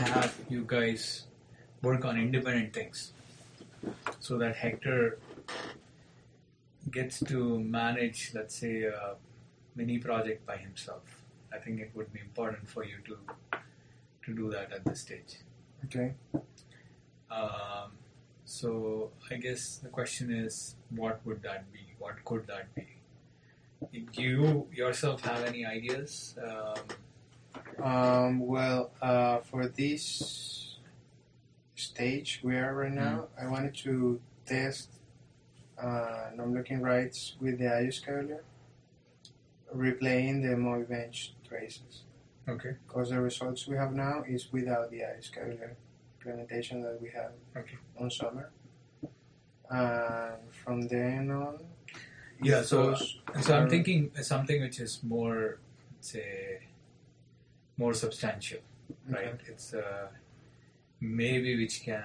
have you guys work on independent things so that Hector gets to manage, let's say, a mini project by himself. I think it would be important for you to do that at this stage. Okay. So I guess the question is, what would that be? What could that be? Do you yourself have any ideas? For this stage we are right now, I wanted to test non-blocking writes with the IOScaler, replaying the Movibench traces. Okay. Because the results we have now is without the IOScaler implementation that we have on Summer. And from then on, yeah. So I'm thinking something which is more, say, more substantial, right? Okay. It's maybe which can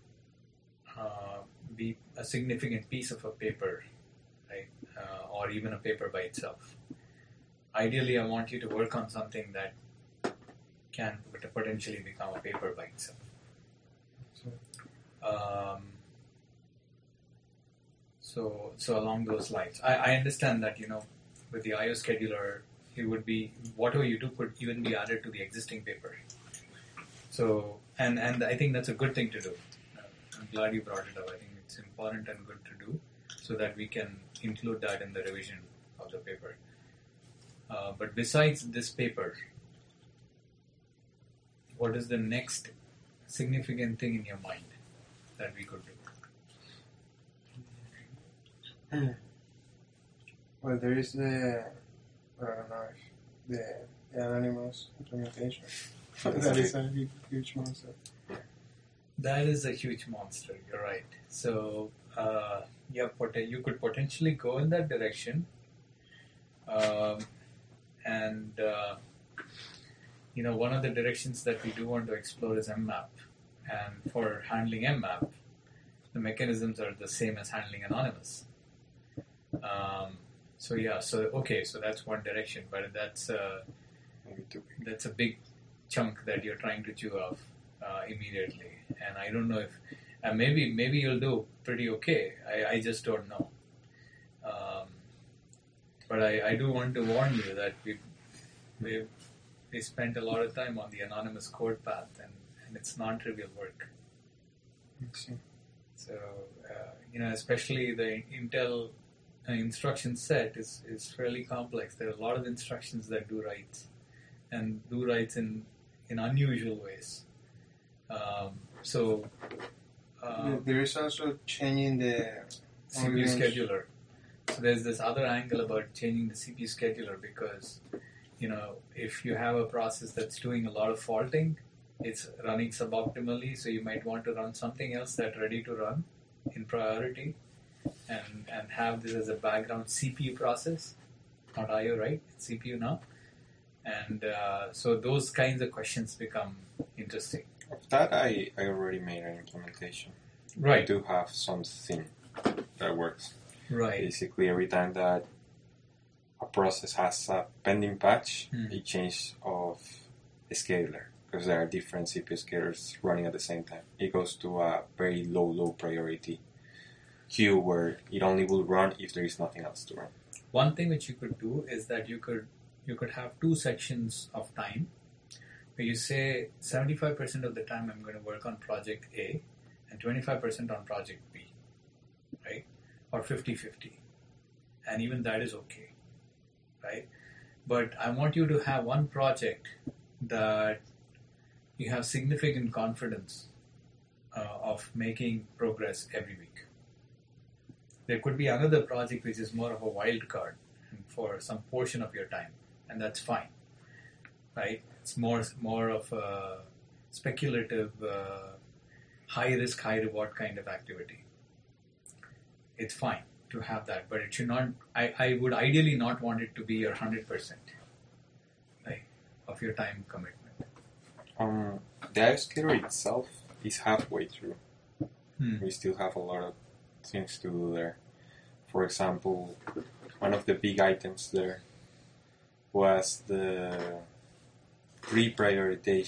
be a significant piece of a paper, right? Or even a paper by itself. Ideally, I want you to work on something that can potentially become a paper by itself. So along those lines, I understand that, with the IO scheduler, it would be, whatever you do could even be added to the existing paper. So, and I think that's a good thing to do. I'm glad you brought it up. I think it's important and good to do so that we can include that in the revision of the paper. But besides this paper, what is the next significant thing in your mind that we could do? Well, there is the Anonymous implementation. That is a huge monster. That is a huge monster. You're right. So, you could potentially go in that direction, one of the directions that we do want to explore is mmap, and for handling mmap, the mechanisms are the same as handling Anonymous. So that's one direction, but that's a big chunk that you're trying to chew off immediately, and I don't know if maybe you'll do pretty okay. I just don't know. But I do want to warn you that we spent a lot of time on the Anonymous code path, and it's non-trivial work. So especially the Intel instruction set is fairly complex. There are a lot of instructions that do writes, and do writes in unusual ways. There is also changing the CPU scheduler. So there's this other angle about changing the CPU scheduler because, if you have a process that's doing a lot of faulting, it's running suboptimally, so you might want to run something else that's ready to run in priority and have this as a background CPU process, not IO, right? It's CPU now. And so those kinds of questions become interesting. Of that, I already made an implementation. Right. I do have something that works. Right. Basically, every time that a process has a pending patch, it changes of a scheduler because there are different CPU schedulers running at the same time. It goes to a very low priority queue where it only will run if there is nothing else to run. One thing which you could do is that you could have two sections of time where you say 75% of the time I'm going to work on project A and 25% on project B, right? Or 50-50. And even that is okay, right? But I want you to have one project that you have significant confidence of making progress every week. There could be another project which is more of a wild card for some portion of your time, and that's fine, right? It's more of a speculative, high risk, high reward kind of activity. It's fine to have that, but it should not. I would ideally not want it to be your 100%, right, of your time commitment. The IOScaler itself is halfway through. We still have a lot of things to do there. For example, one of the big items there was the reprioritization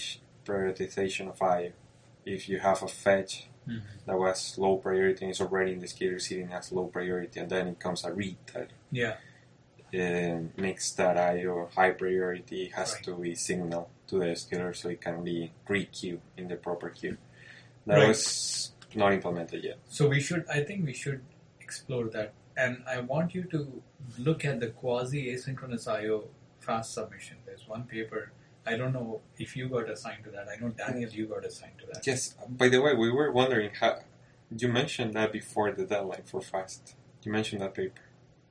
prioritization of I/O. If you have a fetch that was low priority and it's already in the scheduler sitting as low priority, and then it comes a read that makes that I/O high priority, has to be signaled to the scheduler so it can be re-queued in the proper queue. That was not implemented yet. So I think we should explore that. And I want you to look at the quasi-asynchronous I/O fast submission. There's one paper. I don't know if you got assigned to that. I know, Daniel, you got assigned to that. Yes. By the way, we were wondering how... You mentioned that before the deadline for fast. You mentioned that paper.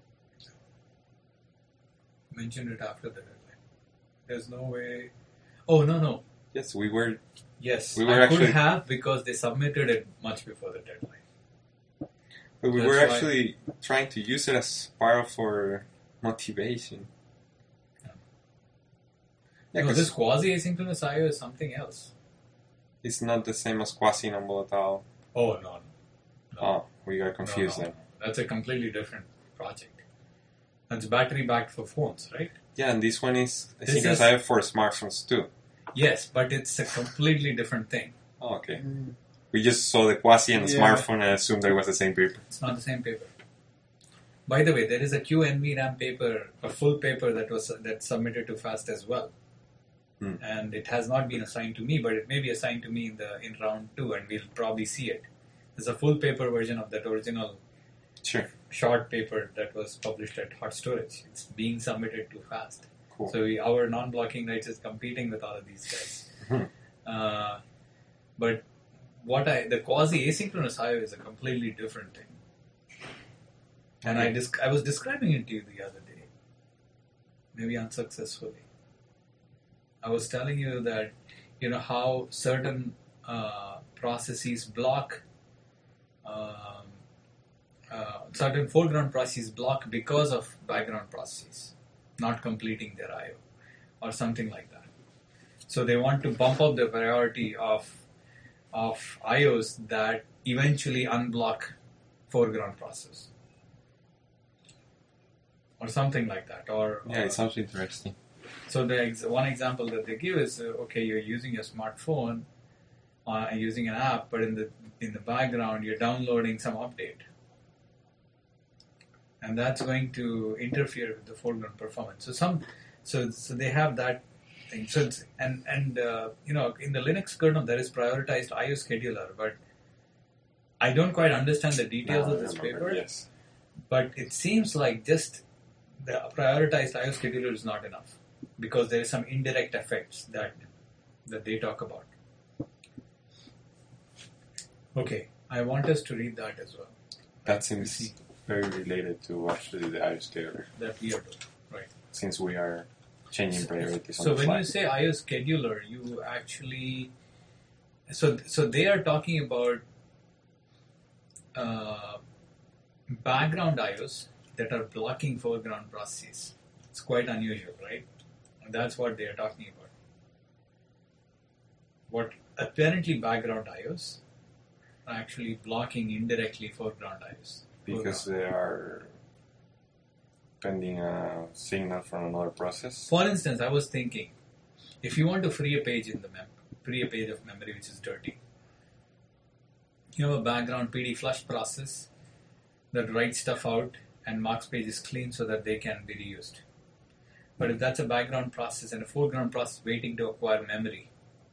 Mentioned it after the deadline. There's no way... Oh, no. Yes, we were... Yes, we were I actually... could have, because they submitted it much before the deadline. But we were actually trying to use it as part of our motivation. Yeah, no, this quasi-asynchronous I/O is something else. It's not the same as quasi-non-volatile. Oh, no. Oh, we got confused then. No. That's a completely different project. That's battery-backed for phones, right? Yeah, and this one is asynchronous I/O for smartphones too. Yes, but it's a completely different thing. Oh, okay. We just saw the quasi and the smartphone and assumed that it was the same paper. It's not the same paper. By the way, there is a QNVRAM paper, a full paper that's submitted to FAST as well. And it has not been assigned to me, but it may be assigned to me in round 2, and we'll probably see it. There's a full paper version of that original short paper that was published at Hot Storage. It's being submitted to FAST. Cool. So our non-blocking rights is competing with all of these guys. But the quasi-asynchronous I/O is a completely different thing. And I was describing it to you the other day, maybe unsuccessfully. I was telling you that, how certain processes block, certain foreground processes block because of background processes not completing their I/O or something like that. So they want to bump up the priority of I/Os that eventually unblock foreground process. Or something like that. It sounds interesting. So one example that they give is, you're using your smartphone, using an app, but in the background you're downloading some update, and that's going to interfere with the foreground performance. So they have that thing. So in the Linux kernel there is prioritized I/O scheduler, but I don't quite understand the details of this paper. Yes. But it seems like just the prioritized I/O scheduler is not enough, because there is some indirect effects that they talk about. Okay, I want us to read that as well. That seems very related to actually the I/O scheduler. That we are doing, right? Since we are changing priorities on so the fly. When you say I/O scheduler, you actually... So they are talking about background I/Os that are blocking foreground processes. It's quite unusual, right? And that's what they are talking about. What apparently background I/Os are actually blocking indirectly foreground I/Os. Because they are pending a signal from another process. For instance, I was thinking, if you want to free a page of memory which is dirty, you have a background PD flush process that writes stuff out and marks pages clean so that they can be reused. But if that's a background process and a foreground process waiting to acquire memory,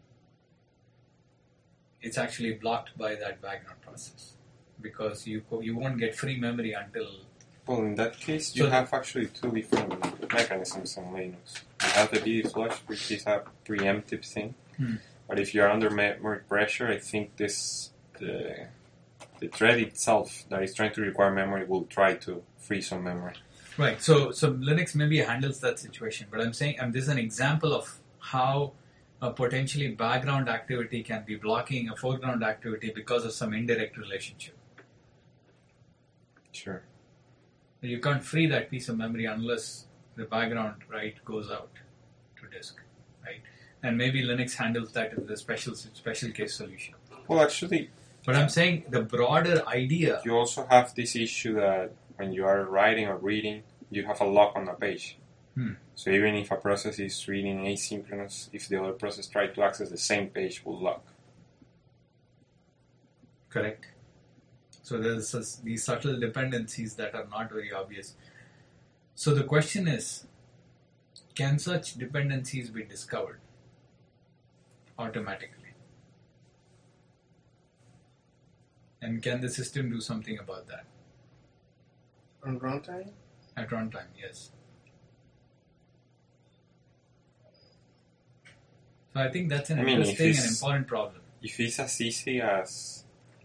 it's actually blocked by that background process, because you won't get free memory until... Well, in that case, you have actually two different mechanisms in Linux. You have the PD flush, which is a preemptive thing. But if you're under memory pressure, I think the thread itself that is trying to require memory will try to free some memory. Right. So Linux maybe handles that situation, but I'm saying this is an example of how a potentially background activity can be blocking a foreground activity because of some indirect relationship. Sure. You can't free that piece of memory unless the background write goes out to disk, right? And maybe Linux handles that with a special case solution. Well, actually... But I'm saying the broader idea... You also have this issue that when you are writing or reading, you have a lock on the page. So even if a process is reading asynchronous, if the other process tries to access the same page, will lock. Correct. So there's these subtle dependencies that are not very obvious. So the question is, can such dependencies be discovered automatically? And can the system do something about that? On runtime? At runtime, yes. So I think that's an interesting and important problem. If it's as easy as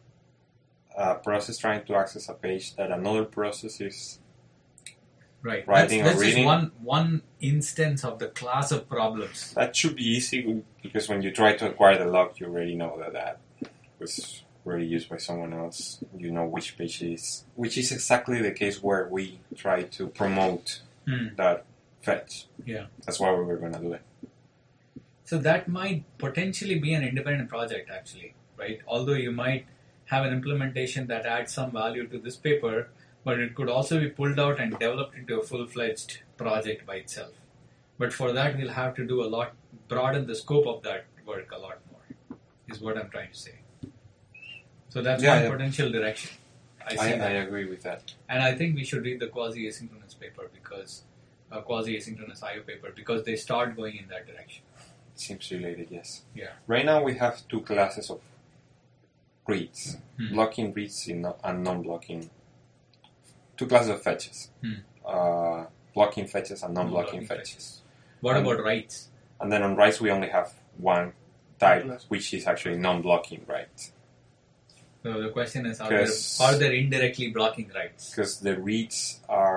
a process trying to access a page that another process is writing or reading, that's just one instance of the class of problems. That should be easy because when you try to acquire the lock, you already know that was already used by someone else. You know which page it is, which is exactly the case where we try to promote that fetch. Yeah, that's why we were going to do it. So that might potentially be an independent project, actually, right? Although you might have an implementation that adds some value to this paper, but it could also be pulled out and developed into a full-fledged project by itself. But for that, we'll have to do a lot, broaden the scope of that work a lot more, is what I'm trying to say. So that's one potential direction. I agree with that. And I think we should read the quasi-asynchronous paper quasi-asynchronous I/O paper, because they start going in that direction. It seems related, yes. Yeah. Right now we have two classes of reads, blocking reads and non-blocking. Two classes of fetches, blocking fetches and non-blocking fetches. What about writes? And then on writes we only have one type, which is actually non-blocking writes. So the question is, are there indirectly blocking writes? Because the reads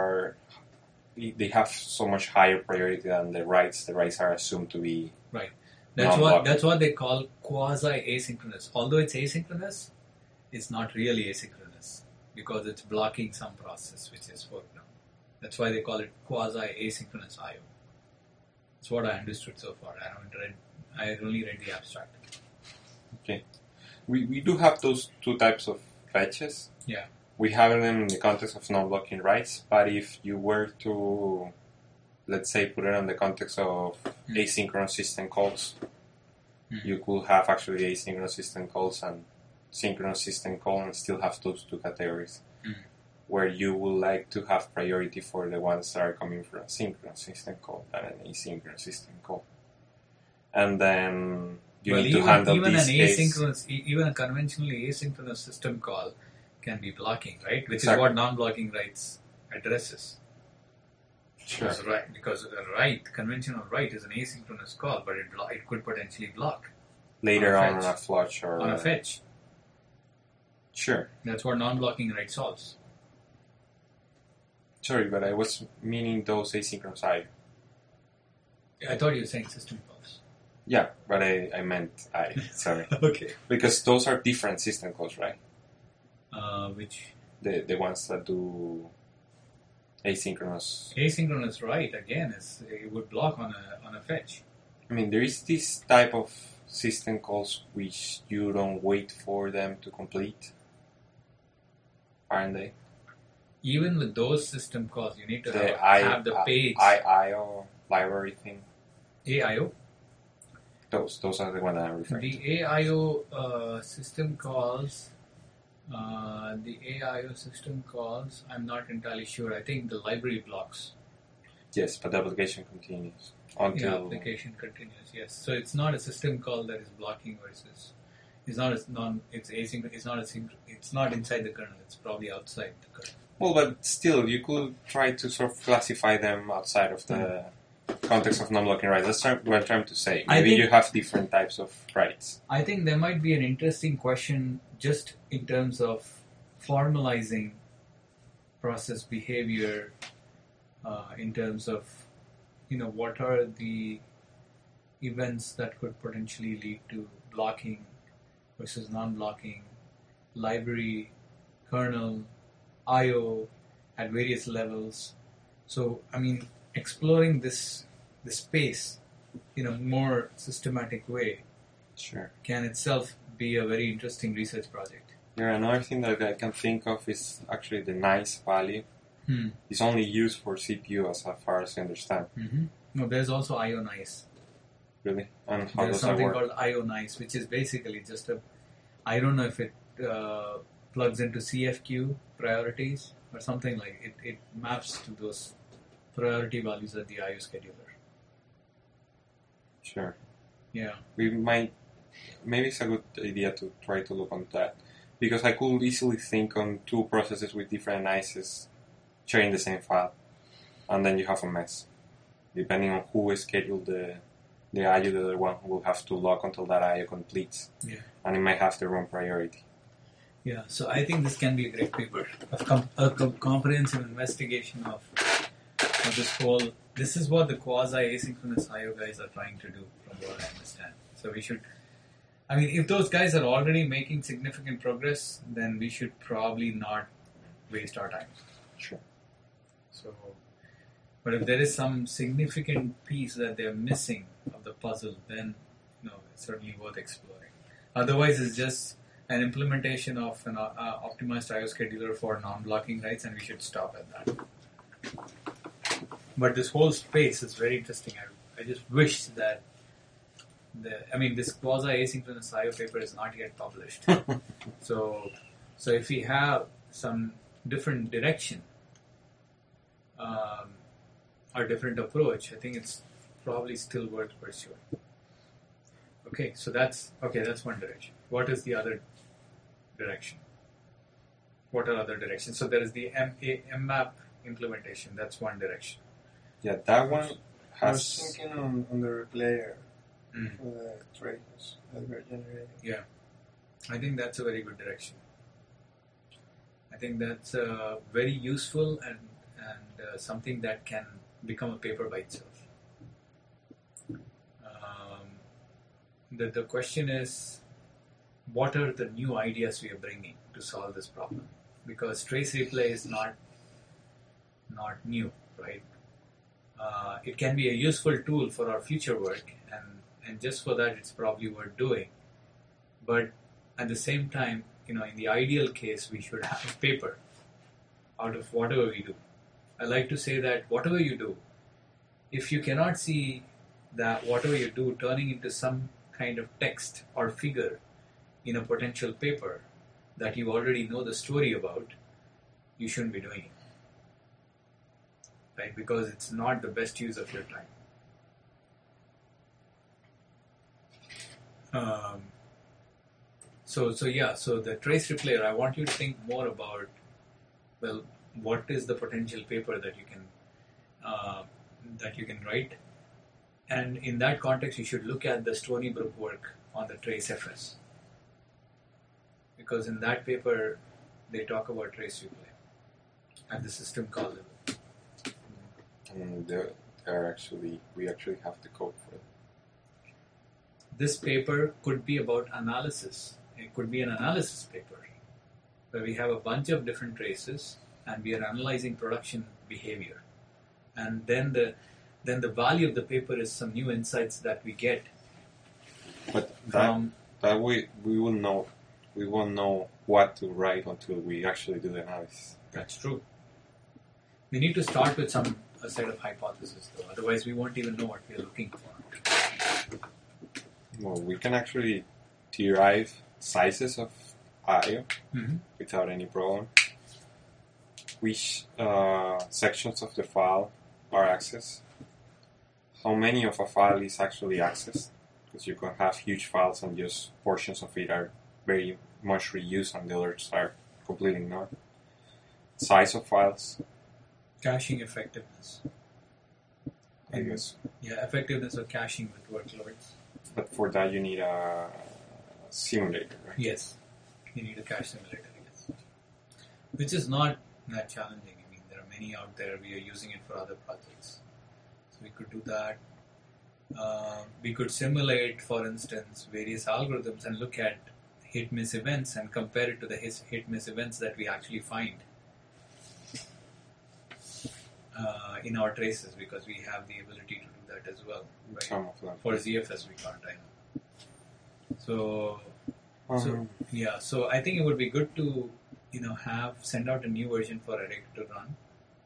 they have so much higher priority than the writes. The writes are assumed to be right. That's what they call quasi-asynchronous. Although it's asynchronous, it's not really asynchronous because it's blocking some process which is foreground. That's why they call it quasi-asynchronous I/O. That's what I understood so far. I only read the abstract. Okay. We do have those two types of fetches. Yeah. We have them in the context of non-blocking writes, but if you were to, let's say, put it in the context of asynchronous system calls, you could have actually asynchronous system calls and synchronous system call and still have those two categories, where you would like to have priority for the ones that are coming from a synchronous system call than an asynchronous system call. And then you need to handle even a conventionally asynchronous system call can be blocking, right? Which is what non-blocking writes addresses. Sure. Because a conventional write is an asynchronous call, but it could potentially block later on a flush or on a fetch. Sure. That's what non-blocking write solves. Sorry, but I was meaning those asynchronous I. I thought you were saying system calls. Yeah, but I meant I. Sorry. Okay. Because those are different system calls, right? Which? The ones that do asynchronous. Asynchronous write again it would block on a fetch. I mean, there is this type of system calls which you don't wait for them to complete, aren't they? Even with those system calls, you need to have the page. IO library thing. AIO. Those are the ones I'm referring to. The AIO system calls. The AIO system calls, I'm not entirely sure. I think the library blocks. Yes, but the application continues until the application continues. Yes, so it's not a system call that is blocking versus. It's not It's asynchronous. It's not inside the kernel. It's probably outside the kernel. Well, but still, you could try to sort of classify them outside of the context of non-blocking writes. That's what I'm trying to say. Maybe you have different types of writes. I think there might be an interesting question just in terms of formalizing process behavior, in terms of, what are the events that could potentially lead to blocking versus non-blocking, library, kernel, I/O at various levels. So, exploring this space in a more systematic way can itself be a very interesting research project. Yeah, another thing that I can think of is actually the nice value. It's only used for CPU as far as I understand. No, there's also IONICE. Really? And how There's does that something work? called IONICE, which is basically just I don't know if it plugs into CFQ priorities or something like it. It maps to those priority values at the IO scheduler. Sure. Yeah. Maybe it's a good idea to try to look on that. Because I could easily think on two processes with different NICEs sharing the same file. And then you have a mess. Depending on who scheduled the IO, the other one will have to lock until that IO completes. Yeah. And it might have the wrong priority. Yeah, so I think this can be a great paper. A comprehensive investigation of this whole... This is what the quasi-asynchronous IO guys are trying to do, from what I understand. So we should... I mean, if those guys are already making significant progress, then we should probably not waste our time. Sure. So, but if there is some significant piece that they're missing of the puzzle, then it's certainly worth exploring. Otherwise, it's just an implementation of an optimized IO scheduler for non-blocking writes, and we should stop at that. But this whole space is very interesting. I just wish that this quasi-asynchronous IO paper is not yet published. So if we have some different direction or different approach, I think it's probably still worth pursuing. Okay, so that's one direction. What is the other direction? What are other directions? So there is the MMAP implementation. That's one direction. Yeah, that one I was thinking on the replayer for the traces that we're generating. Yeah, I think that's a very good direction. I think that's very useful and something that can become a paper by itself. The question is, what are the new ideas we are bringing to solve this problem? Because trace replay is not new, right? It can be a useful tool for our future work, and just for that, it's probably worth doing. But at the same time, in the ideal case, we should have a paper out of whatever we do. I like to say that whatever you do, if you cannot see that whatever you do turning into some kind of text or figure in a potential paper that you already know the story about, you shouldn't be doing it. Right? Because it's not the best use of your time. So the trace replayer, I want you to think more about, well, what is the potential paper that you can write? And in that context, you should look at the Stony Brook work on the trace FS. Because in that paper, they talk about trace replay at the system call level. And we actually have the code for it. This paper could be about analysis. It could be an analysis paper where we have a bunch of different traces and we are analyzing production behavior. And then the value of the paper is some new insights that we get. But that way we won't know what to write until we actually do the analysis. That's true. We need to start with a set of hypotheses, though. Otherwise, we won't even know what we are looking for. Well, we can actually derive sizes of I/O without any problem. Which sections of the file are accessed? How many of a file is actually accessed? Because you can have huge files and just portions of it are very much reused and the others are completely ignored. Size of files. Caching effectiveness. I guess. Yeah, effectiveness of caching with workloads. But for that you need a simulator, right? Yes. You need a cache simulator, yes. Which is not that challenging. I mean, there are many out there. We are using it for other projects. So we could do that. We could simulate, for instance, various algorithms and look at hit-miss events and compare it to the hit-miss events that we actually find in our traces, because we have the ability to do that as well. Right? Some of them. For ZFS, we can't, I know. So I think it would be good to send out a new version for Eric to run,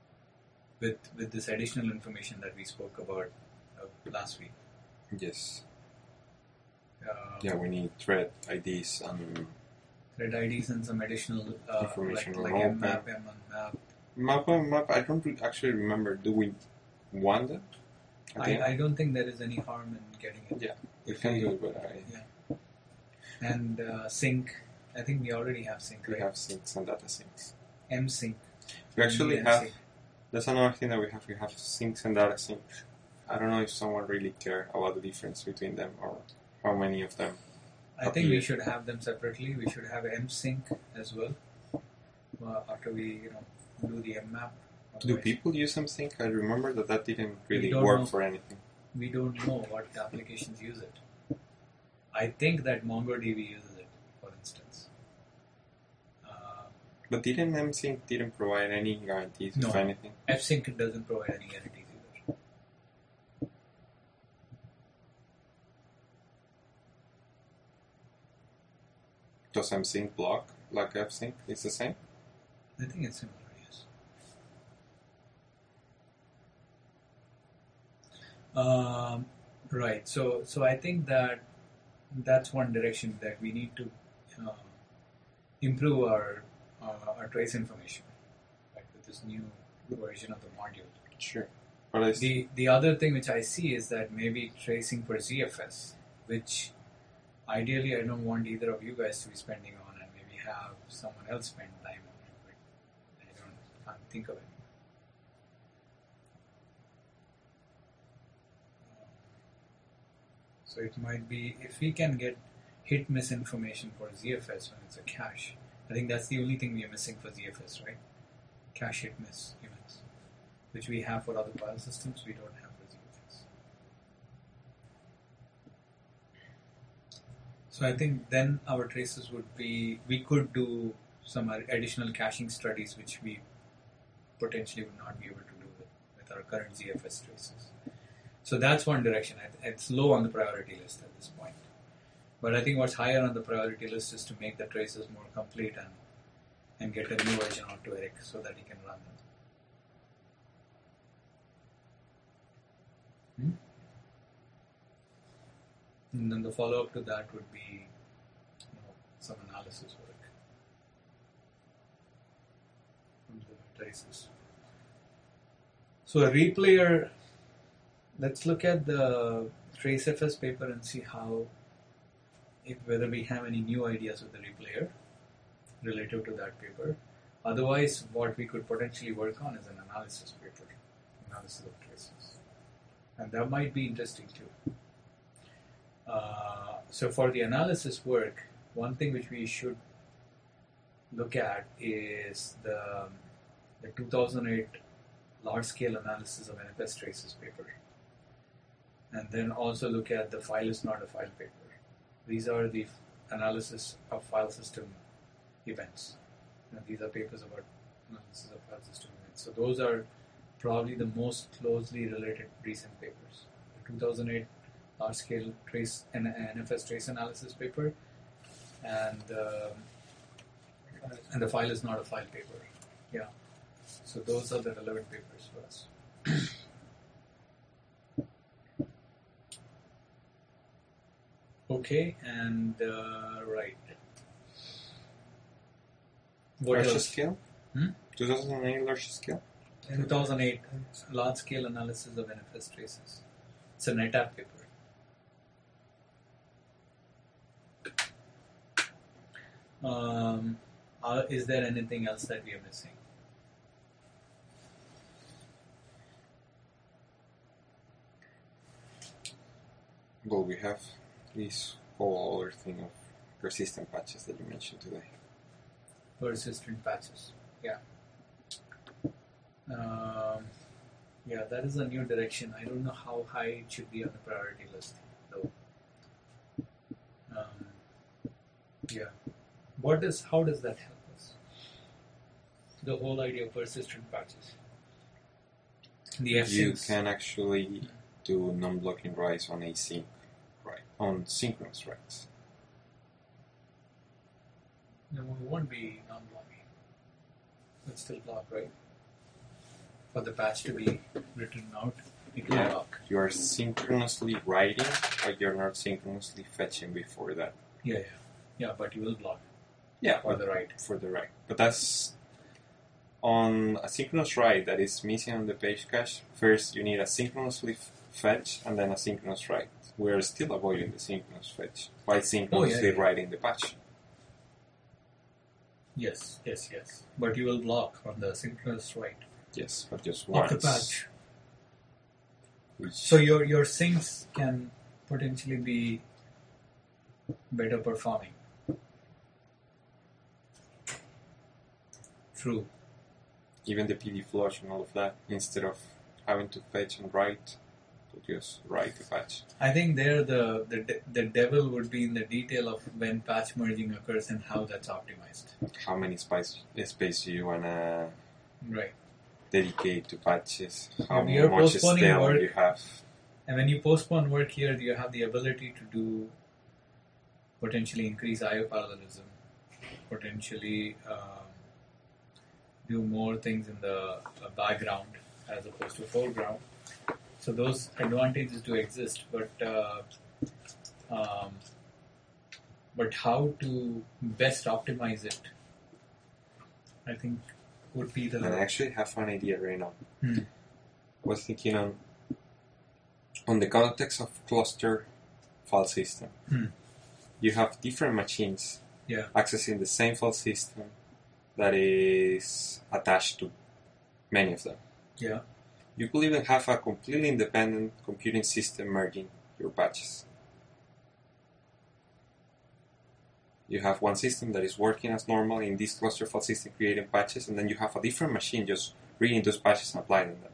with this additional information that we spoke about last week. Yes. Yeah, we need thread IDs and thread IDs and some additional information like on mmap, map. Map. I don't actually remember. Do we want that? I don't think there is any harm in getting it. Yeah, we can do it, but yeah. And sync. I think we already have sync. We right? have syncs and data syncs. MSync. We actually have. MSync. That's another thing that we have. We have syncs and data syncs. I don't know if someone really care about the difference between them or how many of them. I think we should have them separately. We should have MSync as well. After we do the mmap. Do people use MSync? I remember that didn't really don't work know. for anything. We don't know what applications use it. I think that MongoDB uses it, for instance. But didn't MSync didn't provide any guarantees No. if anything? Fsync doesn't provide any guarantees either. Does MSync block like Fsync? It's the same? I think it's similar, yes. Right. So I think that's one direction that we need to improve our trace information, right, with this new version of the module. Sure. But I The other thing which I see is that maybe tracing for ZFS, which ideally I don't want either of you guys to be spending on, and maybe have someone else spend time on it, but can't think of it. So it might be, if we can get hit miss information for ZFS when it's a cache, I think that's the only thing we are missing for ZFS, right? Cache hit miss events, which we have for other file systems, we don't have for ZFS. So I think then our traces would be, we could do some additional caching studies which we potentially would not be able to do with our current ZFS traces. So that's one direction. It's low on the priority list at this point. But I think what's higher on the priority list is to make the traces more complete and get a new version out to Eric so that he can run them. And then the follow-up to that would be some analysis work from the traces. So a replayer, let's look at the TraceFS paper and see whether we have any new ideas with the replayer relative to that paper. Otherwise, what we could potentially work on is an analysis paper, analysis of traces. And that might be interesting too. So for the analysis work, one thing which we should look at is the 2008 large-scale analysis of NFS traces paper. And then also look at the file is not a file paper. These are the analysis of file system events. These are papers about analysis of file system events. So those are probably the most closely related recent papers. The 2008 large-scale trace and NFS trace analysis paper, and the file is not a file paper. Yeah. So those are the relevant papers for us. Okay, and right. What large else? scale? 2008 large scale? 2008 large-scale analysis of NFS traces. It's a NetApp paper. Is there anything else that we are missing? Well, we have this whole other thing of persistent patches that you mentioned today. Persistent patches. Yeah. Yeah, that is a new direction. I don't know how high it should be on the priority list, though. Yeah. How does that help us? The whole idea of persistent patches. The You F-syncs. can actually do non-blocking writes on async, right? On synchronous writes. No, it won't be non-blocking. It's still block, right? for the patch to be written out, it will block. You are synchronously writing, but you're not synchronously fetching before that. Yeah, but you will block. Yeah, for the write. For the write. But that's on a synchronous write that is missing on the page cache. First, you need a synchronously fetch and then a synchronous write. We're still avoiding the synchronous fetch by synchronously writing the patch. Yes. But you will block on the synchronous write. Yes, but just once. Of the patch. So your syncs can potentially be better performing. True. Even the PD flush and all of that, instead of having to fetch and write, to just write the patch. I think there the devil would be in the detail of when patch merging occurs and how that's optimized. How many space do you wanna dedicate to patches? How much scale work, you have? And when you postpone work here, you have the ability to do potentially increase IO parallelism, potentially do more things in the background as opposed to foreground. So those advantages do exist, but how to best optimize it, I think, would be the. And I actually have an idea right now. I was thinking on the context of cluster file system. You have different machines accessing the same file system that is attached to many of them. Yeah. You could even have a completely independent computing system merging your patches. You have one system that is working as normal in this cluster file system creating patches, and then you have a different machine just reading those patches and applying them.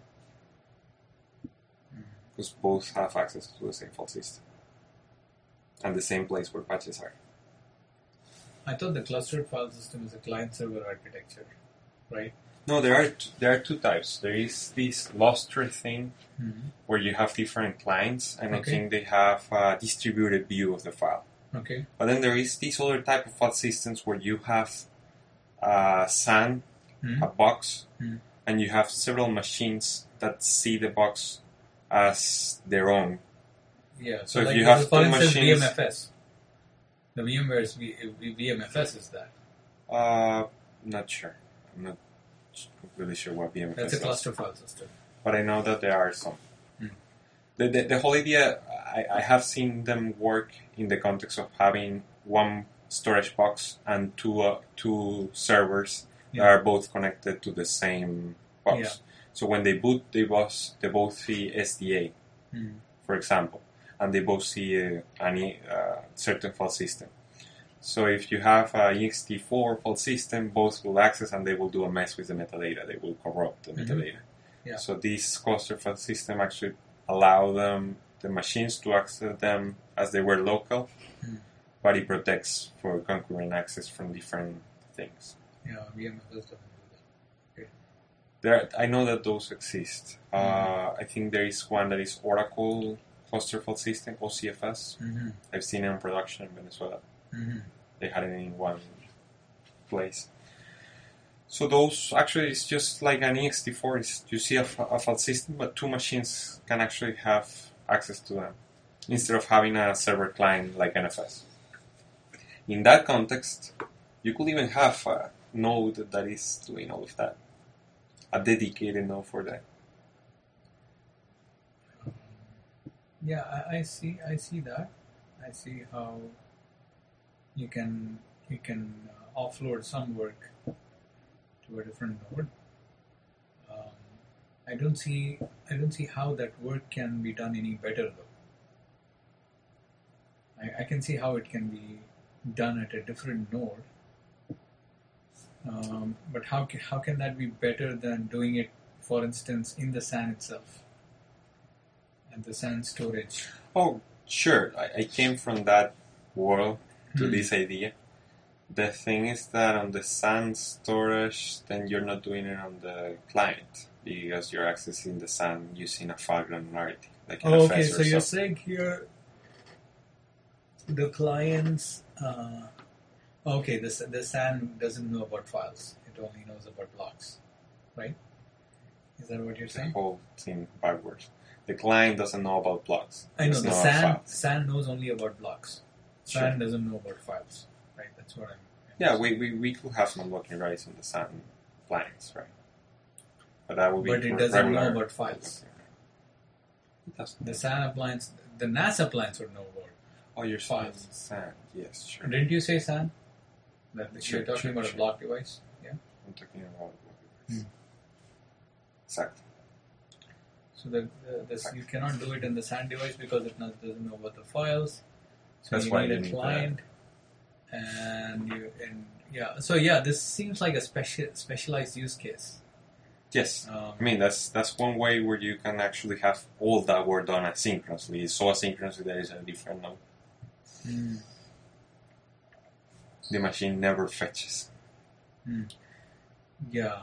Because both have access to the same file system and the same place where patches are. I thought the clustered file system is a client-server architecture, right? No, there are two types. There is this Lustre thing where you have different clients, and I think they have a distributed view of the file. Okay. But then there is this other type of file systems where you have a SAN, a box, and you have several machines that see the box as their own. Yeah. So if you have for two instance, machines, VMFS. The VMware's VMFS is that. Not sure. I'm not really sure what VMFS is. That's a cluster file system. But I know that there are some. The whole idea, I have seen them work in the context of having one storage box and two servers that are both connected to the same box. Yeah. So when they boot, they both see SDA, for example, and they both see a certain file system. So if you have a ext4 file system, both will access and they will do a mess with the metadata. They will corrupt the metadata. Yeah. So this cluster file system actually allow the machines to access them as they were local, but it protects for concurrent access from different things. Yeah, VMFS doesn't do that. Okay. I know that those exist. I think there is one that is Oracle Cluster File System, OCFS. I've seen it in production in Venezuela. They had it in one place. So those actually is just like an ext4. You see a file system, but two machines can actually have access to them instead of having a server client like NFS. In that context, you could even have a node that is doing all of that, a dedicated node for that. Yeah, I see that. I see how you can offload some work to a different node. I don't see how that work can be done any better though. I can see how it can be done at a different node, but how can that be better than doing it, for instance, in the SAN itself and the SAN storage? Oh, sure. I came from that world to this idea. The thing is that on the SAN storage, then you're not doing it on the client because you're accessing the SAN using a file granularity. Like okay, so you're saying here the clients... okay, the SAN doesn't know about files. It only knows about blocks, right? Is that what you're the saying? whole thing backwards. The client doesn't know about blocks. I know It's the not SAN knows only about blocks. SAN Sure. doesn't know about files, right? That's what I'm. Yeah, we could have some blocking rights on the SAN clients, right? But that would be But it for doesn't know regular about files. It doesn't. The SAN appliance, the NAS appliance would know about. Oh, you're saying files. SAN. Yes, sure. Didn't you say SAN? That Sure, you're talking sure, about sure. a block device? Yeah. I'm talking about block device. Hmm. Exactly. So you cannot do it in the SAN device because it doesn't know about the files. So That's you why need you a need client, So yeah, this seems like a specialized use case. Yes. I mean, that's one way where you can actually have all that work done asynchronously. So asynchronously, there is a different node. Hmm. The machine never fetches. Yeah.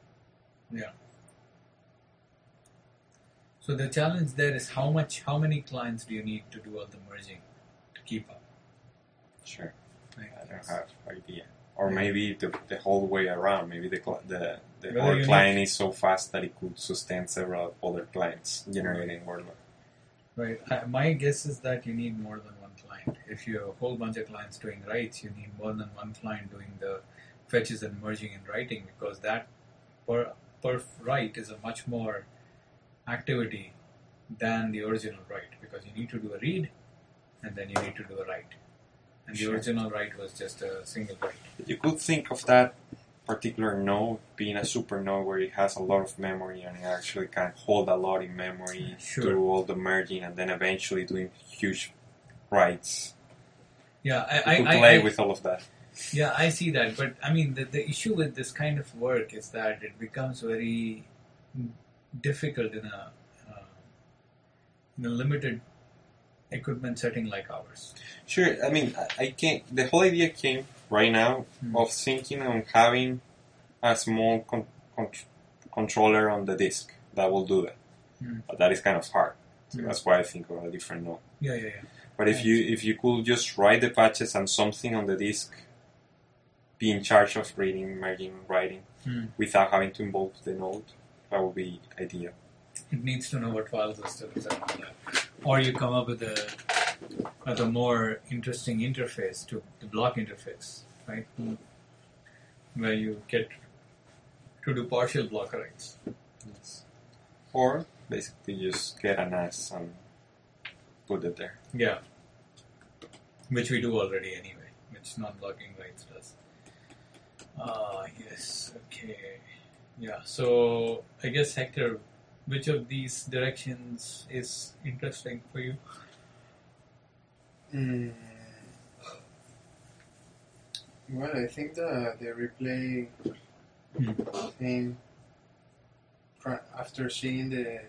So the challenge there is how many clients do you need to do all the merging to keep up? Sure. Right? I don't have idea. Or maybe the whole way around. Maybe the Whether whole you client is so fast that it could sustain several other clients generating workload. Right. My guess is that you need more than one client. If you have a whole bunch of clients doing writes, you need more than one client doing the fetches and merging and writing, because that per write is a much more activity than the original write, because you need to do a read and then you need to do a write. And the Sure. original write was just a single write. You could think of that particular node being a super node where it has a lot of memory and it actually can hold a lot in memory, Sure. do all the merging, and then eventually doing huge writes. Yeah, You could play with all of that. Yeah, I see that. But I mean, the issue with this kind of work is that it becomes very difficult in a limited equipment setting like ours. Sure, I mean, I can't. The whole idea came right now of thinking on having a small controller on the disk that will do that. But that is kind of hard. So that's why I think of a different node. Yeah. But if you could just write the patches and something on the disk be in charge of reading, merging, writing without having to involve the node, that would be ideal. It needs to know what file system is and all that. Or you come up with a more interesting interface to the block interface, right? Where you get to do partial block writes. Yes. Or basically just get a NAS and put it there. Yeah. Which we do already anyway, which non-blocking writes does. Yes, okay. Yeah, so I guess Hector, which of these directions is interesting for you? Well, I think the replay thing, after seeing the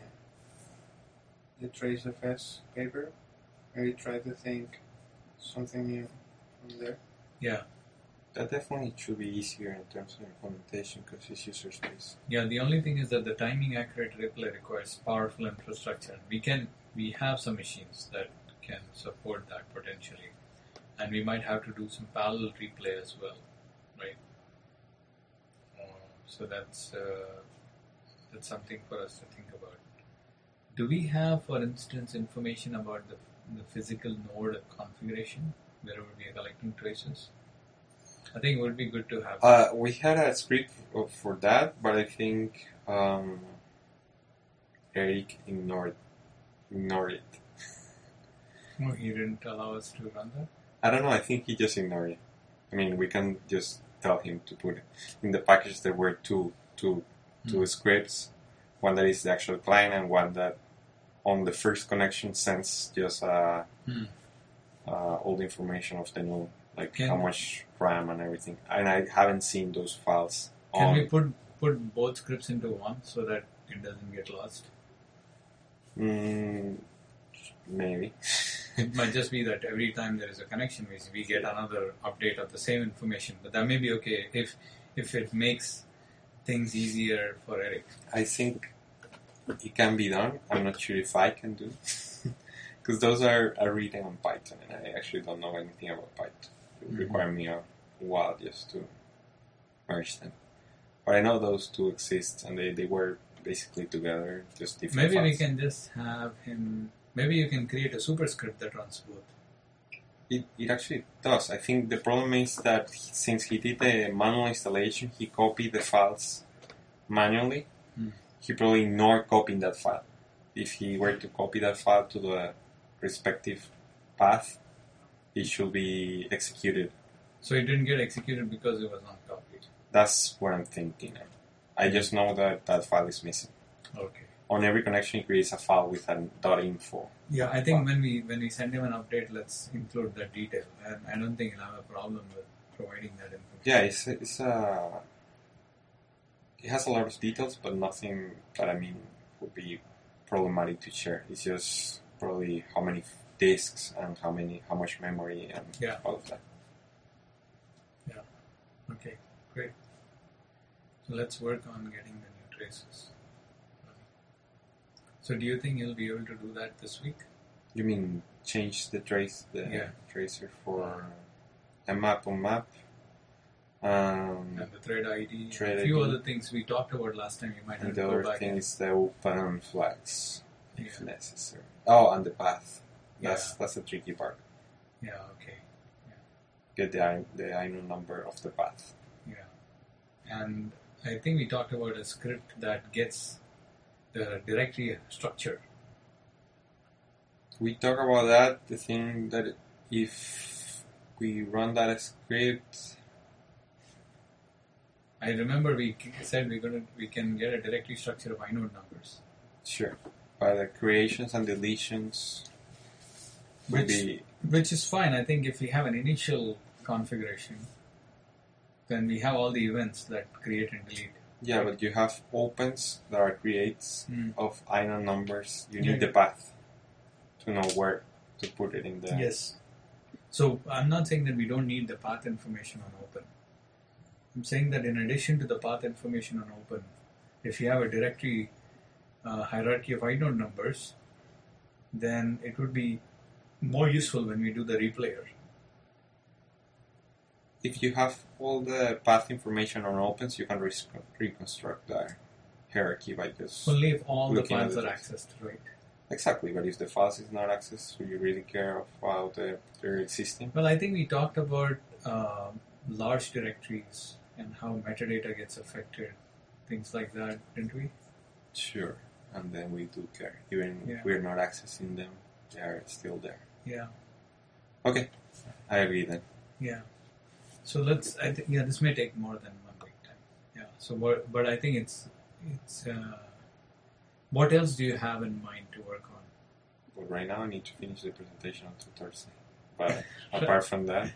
TraceFS paper, I tried to think something new from there. Yeah. That definitely should be easier in terms of implementation because it's user space. Yeah, the only thing is that the timing accurate replay requires powerful infrastructure. We have some machines that can support that potentially. And we might have to do some parallel replay as well, right? So that's something for us to think about. Do we have, for instance, information about the physical node configuration wherever we are collecting traces? I think it would be good to have. We had a script for that, but I think Eric ignored it. Oh, he didn't allow us to run that? I don't know, I think he just ignored it. I mean, we can just tell him to put it. In the package there were two scripts, one that is the actual client and one that on the first connection sends just all the information of the node, like how much RAM and everything. And I haven't seen those files. Can we put both scripts into one so that it doesn't get lost? Maybe. It might just be that every time there is a connection, we get another update of the same information. But that may be okay if it makes things easier for Eric. I think it can be done. I'm not sure if I can do because those are written on Python, and I actually don't know anything about Python. It would require me a while just to merge them. But I know those two exist, and they were basically together, just different Maybe we files. can just have him. Maybe you can create a superscript that runs both. It actually does. I think the problem is that since he did the manual installation, he copied the files manually. He probably ignored copying that file. If he were to copy that file to the respective path, it should be executed. So it didn't get executed because it was not copied. That's what I'm thinking. I just know that that file is missing. Okay. On every connection, he creates a file with an .info. Yeah, I think when we send him an update, let's include that detail. And I don't think he'll have a problem with providing that information. Yeah, it has a lot of details, but nothing that would be problematic to share. It's just probably how many disks and how much memory and all of that. Yeah. Okay. Great. So let's work on getting the new traces. So do you think you'll be able to do that this week? You mean change the tracer for a map on map? And the thread ID. A few other things we talked about last time. You might have to go back. The other thing is the open flags, if necessary. Oh, and the path. That's the tricky part. Yeah. Okay. Get the INO number of the path. Yeah. And I think we talked about a script that gets the directory structure. We talk about that. The thing that if we run that script, I remember we said we can get a directory structure of inode numbers. Sure, by the creations and deletions, which is fine. I think if we have an initial configuration, then we have all the events that create and delete. Yeah, but you have opens that are creates of inode numbers. You need the path to know where to put it in there. Yes. So I'm not saying that we don't need the path information on open. I'm saying that in addition to the path information on open, if you have a directory hierarchy of inode numbers, then it would be more useful when we do the replayer. If you have all the path information on opens, you can reconstruct the hierarchy by just only if all the files are accessed, right? Exactly, but if the files is not accessed, do you really care about they're existing? Well, I think we talked about large directories and how metadata gets affected, things like that, didn't we? Sure, and then we do care. Even if we're not accessing them, they are still there. Yeah. Okay, I agree then. Yeah. So this may take more than 1 week time. Yeah. So, but I think it's. What else do you have in mind to work on? Well, right now I need to finish the presentation on Thursday. But apart from that,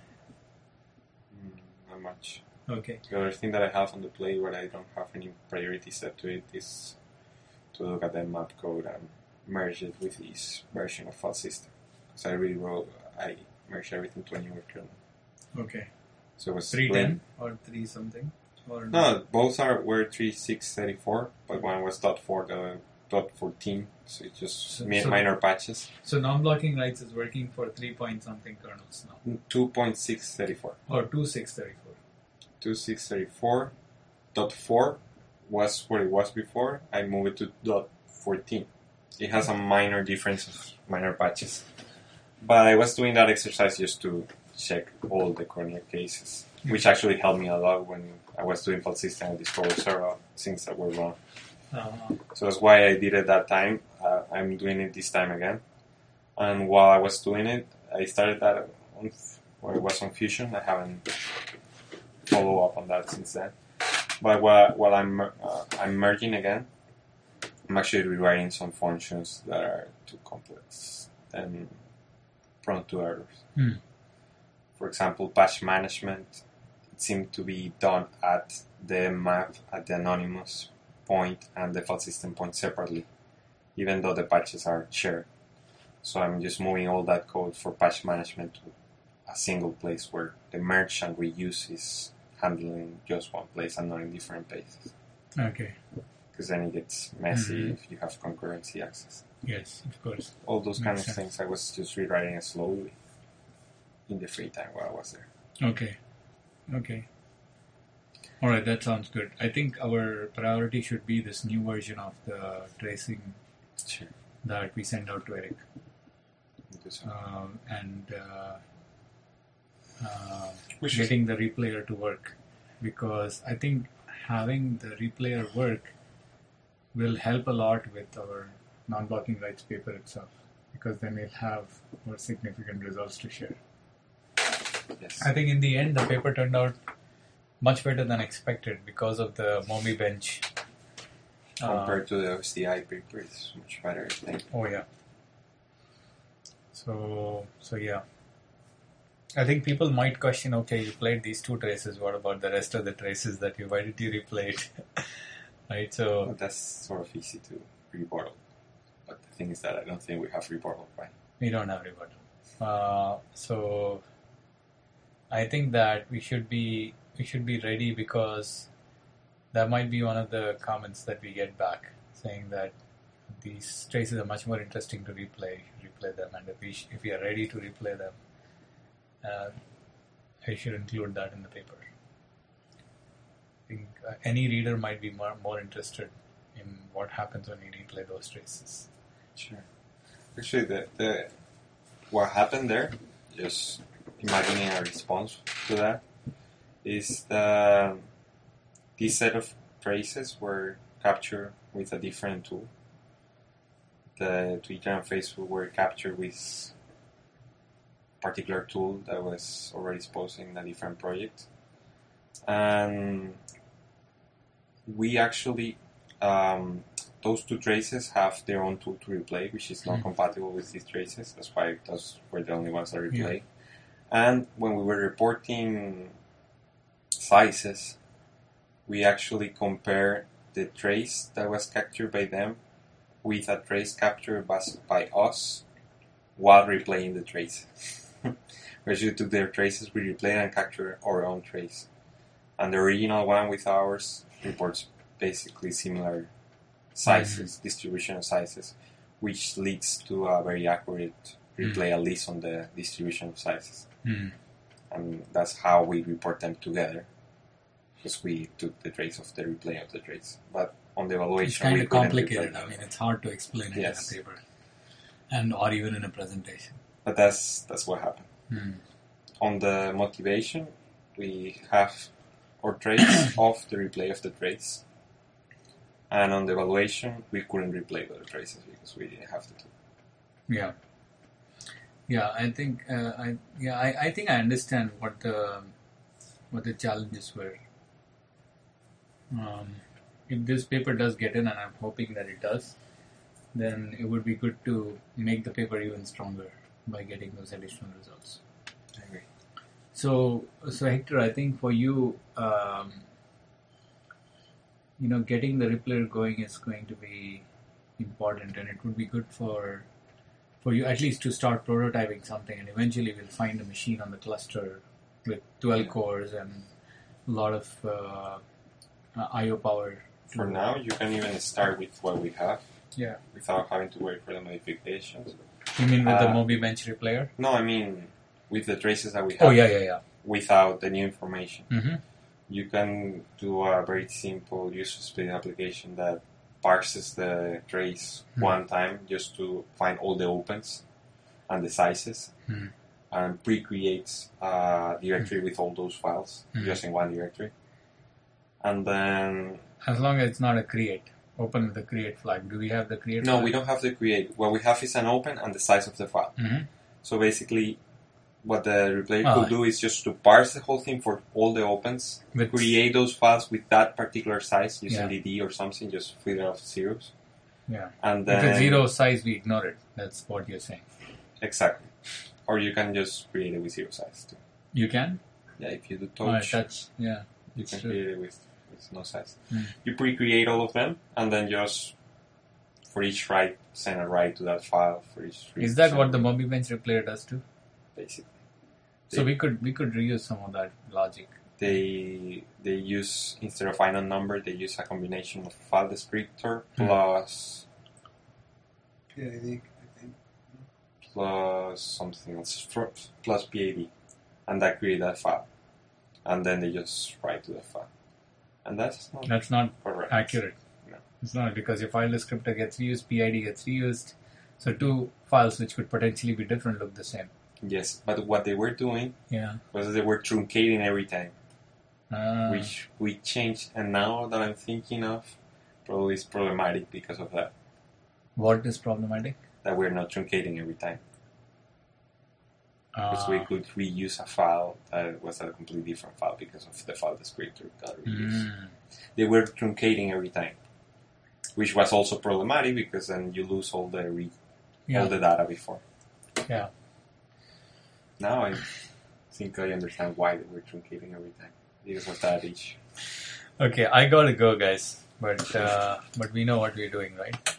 not much. Okay. The other thing that I have on the plate where I don't have any priority set to it is to look at the map code and merge it with this version of file system. Because I merged everything to a newer kernel. Okay. So it was 3.10 or 3 something? Or no, both were 3.6.34, but one was .4, the .14, so it's just minor patches. So non-blocking writes is working for 3 point something kernels now? 2.634. Or 2.634. 2.634. .4 was what it was before. I moved it to .14. It has a minor difference of minor patches. But I was doing that exercise just to check all the corner cases, which actually helped me a lot when I was doing file system and discovered several things that were wrong. So that's why I did it that time. I'm doing it this time again. And while I was doing it, I started that where it was on Fusion. I haven't followed up on that since then. But while I'm merging again, I'm actually rewriting some functions that are too complex and prone to errors. For example, patch management, it seemed to be done at the map, at the anonymous point and the file system point separately, even though the patches are shared. So I'm just moving all that code for patch management to a single place where the merge and reuse is handled in just one place and not in different places. Okay. Because then it gets messy if you have concurrency access. Yes, of course. All those kind of things I was just rewriting it slowly in the free time while I was there. Okay. All right, that sounds good. I think our priority should be this new version of the tracing Sure. that we send out to Eric. So. Getting the replayer to work, because I think having the replayer work will help a lot with our non-blocking rights paper itself, because then we'll have more significant results to share. Yes. I think in the end the paper turned out much better than expected because of the Moby bench. Compared to the OSDI paper, it's much better, I think. Oh yeah. So yeah. I think people might question, okay, you played these two traces, what about the rest of the traces why did you replay it? Right, so... Well, that's sort of easy to rebuttal. But the thing is that I don't think we have rebuttal, right? We don't have rebuttal. So I think that we should be ready, because that might be one of the comments that we get back, saying that these traces are much more interesting to replay them, and if we are ready to replay them, I should include that in the paper. I think any reader might be more interested in what happens when you replay those traces. Sure. Actually, the what happened there, just imagining a response to that, is that this set of traces were captured with a different tool. The Twitter and Facebook were captured with particular tool that was already exposed in a different project, and we actually those two traces have their own tool to replay, which is not compatible with these traces. That's why those were the only ones that replay. Yeah. And when we were reporting sizes, we actually compare the trace that was captured by them with a trace captured by us while replaying the trace. We actually took their traces, we replayed and captured our own trace. And the original one with ours reports basically similar sizes, distribution of sizes, which leads to a very accurate replay, at least on the distribution of sizes. And that's how we report them together, because we took the trace of the replay of the trace. But on the evaluation, it's kind of complicated. I mean, it's hard to explain it in a paper, or even in a presentation. But that's what happened. On the motivation, we have our trace of the replay of the trace, and on the evaluation, we couldn't replay the traces because we didn't have the tool. Yeah. I think I think I understand what the challenges were. If this paper does get in, and I'm hoping that it does, then it would be good to make the paper even stronger by getting those additional results. I agree. So Hector, I think for you, getting the replayer going is going to be important, and it would be good for you at least to start prototyping something, and eventually we'll find a machine on the cluster with 12 cores and a lot of I/O power. For now, you can even start with what we have. Yeah. Without having to wait for the modifications. You mean with the Moby bench replayer? No, I mean with the traces that we have. Oh, yeah. Without the new information. Mm-hmm. You can do a very simple user split application that parses the trace one time just to find all the opens and the sizes and pre-creates a directory with all those files just in one directory. And then... As long as it's not a create. Open with the create flag. Do we have the create flag? No, we don't have the create. What we have is an open and the size of the file. So basically, what the replayer could do is just to parse the whole thing for all the opens, create those files with that particular size, using DD or something, just fill it off zeros. Yeah. And then, if it's zero size, we ignore it. That's what you're saying. Exactly. Or you can just create it with zero size too. You can? Yeah, if you do touch, you can create it with no size. You pre-create all of them, and then just for each write, send a write to that file. For each read, is that what the Moby bench replayer does too? Basically. So we could reuse some of that logic. They use, instead of inode number, they use a combination of file descriptor plus PID, I think. Plus something else, plus PID, and that create that file, and then they just write to the file. And that's not correct. accurate. No. It's not, because your file descriptor gets reused, PID gets reused. So two files which could potentially be different look the same. Yes, but what they were doing was they were truncating every time, which we changed. And now that I'm thinking of, probably it's problematic because of that. What is problematic? That we're not truncating every time. Because we could reuse a file that was a completely different file because of the file descriptor got reused. They were truncating every time, which was also problematic because then you lose all the data before. Yeah. Now I think I understand why they were truncating every time, because of that issue. Okay, I gotta go, guys. But we know what we're doing, right?